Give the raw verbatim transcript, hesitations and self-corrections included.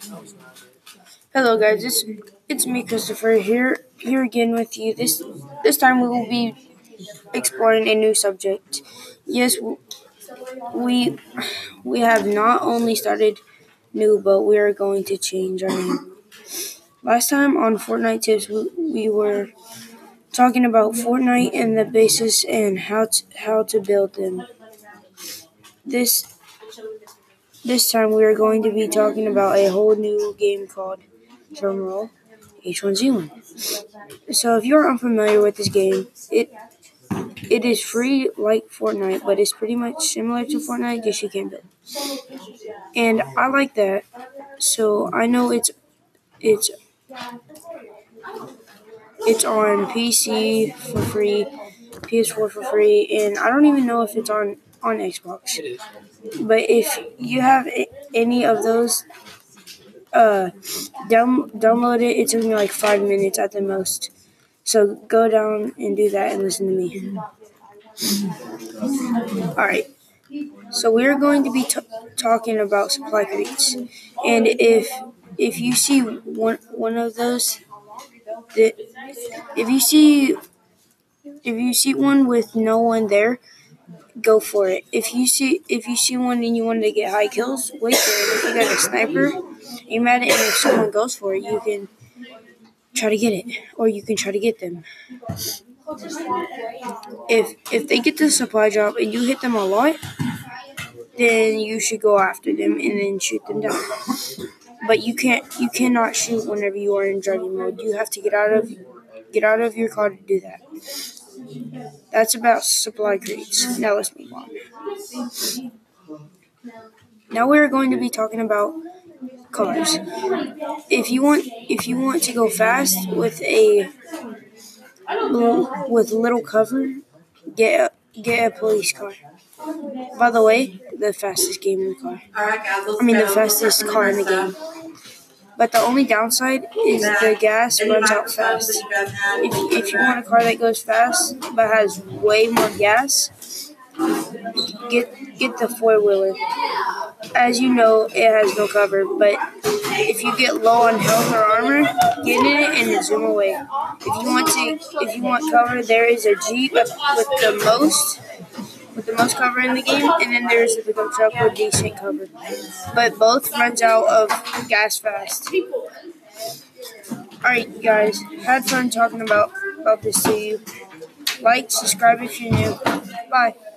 Hello, guys. It's it's me, Christopher. Here here again with you. This this time we will be exploring a new subject. Yes, we we have not only started new, but we are going to change our name. Last time on Fortnite Tips, we, we were talking about Fortnite and the bases and how to, how to build them. This this time we are going to be talking about a whole new game called drumroll H one Z one. So if you're unfamiliar with this game, it it is free like Fortnite, but it's pretty much similar to Fortnite, just you can't build. And I like that. So I know it's it's it's on P C for free, P S four for free, and I don't even know if it's on on Xbox. But if you have any of those, uh, down, download it. It took me like five minutes at the most. So go down and do that and listen to me. Alright, so we're going to be t- talking about supply crates. And if if you see one one of those, that if you see if you see one with no one there, go for it. If you see if you see one and you want to get high kills, wait there. If you got a sniper, aim at it, and if someone goes for it, you can try to get it, or you can try to get them. If if they get the supply drop and you hit them a lot, then you should go after them and then shoot them down. But you can't you cannot shoot whenever you are in driving mode. You have to get out of get out of your car to do that. That's about supply crates. Now let's move on. Now we're going to be talking about cars. If you want if you want to go fast with a with little cover, get a, get a police car. By the way, the fastest game in the car. I mean the fastest car in the game. But the only downside is the gas runs out fast. If, if you want a car that goes fast but has way more gas, get get the four-wheeler. As you know, it has no cover, but if you get low on health or armor, get in it and zoom away. If you want to, if you want cover, there is a Jeep with the most with the most cover in the game, and then there's a pickup truck with decent cover. But both runs out of gas fast. Alright, guys, had fun talking about about this to you. Like, subscribe if you're new. Bye.